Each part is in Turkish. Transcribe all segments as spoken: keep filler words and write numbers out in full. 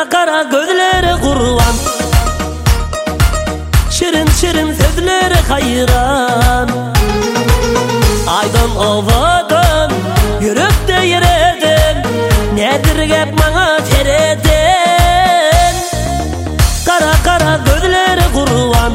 Kara kara gözleri kurban, şirin şirin sözleri hayran. Aydan ovadan, yürüp de yereden, nedir gep bana tereden. Kara kara gözleri kurban,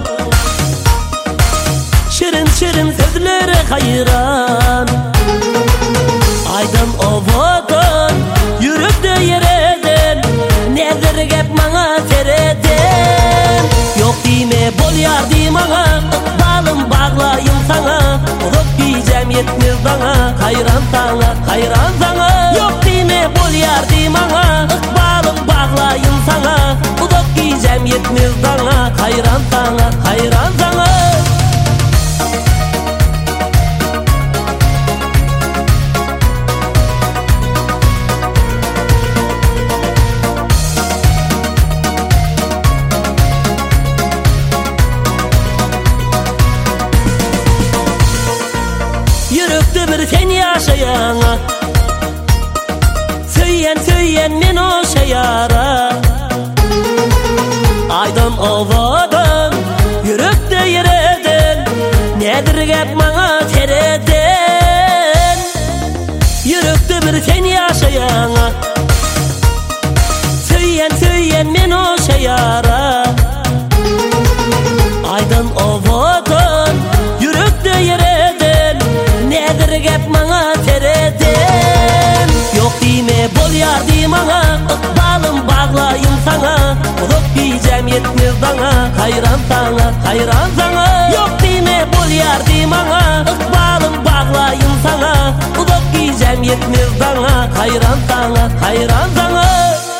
şirin şirin sözleri hayran. Aydan ovadan, yürüp de yereden, nedir gep bana tereden. Yok dime bol yar di bana, balım bağlayım sana. Olup diyeceğim yetmez bana, hayran sana, hayran sana. Yok dime bol yar di bana, balım bağlayım sana. Olup diyeceğim yetmez bana, hayran sana, hayran sana. Yürekte bir sen yaşayana, söyleyen söyleyen men o şayara. Aydan ovadan, yürekte yereden, nedir gep bana tereden. Yürekte bir sen yaşayana, söyleyen söyleyen men o şayara. Aydan ovadan, yürekte yereden, nedir gep bana tereden. Yok dime bol yar di bana, balım bağlayım sana. Olup diyeceğim yetmez bana, hayran sana, hayran sana. Yok dime bol yar di bana, balım bağlayım sana. Olup diyeceğim yetmez bana, hayran sana, hayran sana.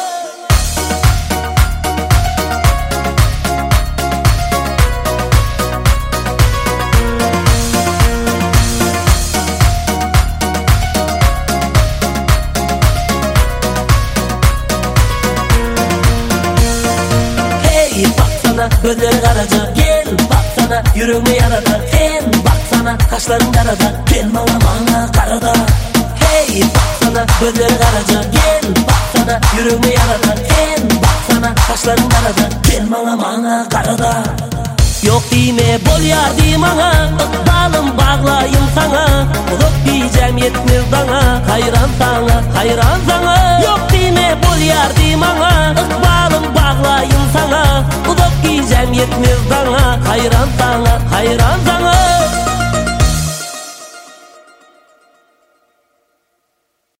Gözleri karaca, gel baksana, yüreğimi yarada. Sen baksana, kaşların karada, gel bana bana karada. Hey baksana, gözleri karaca, gel baksana, yüreğimi yarada. Sen baksana, kaşların karada, gel bana bana karada. Yok dime bol yar di bana, balım bağlayım sana. Olup diyeceğim yetmez bana, hayran sana, hayran sana. Yok dime bol yar di bana, balım bağlayım sana. Olup diyeceğim yetmez bana, hayran sana, hayran sana.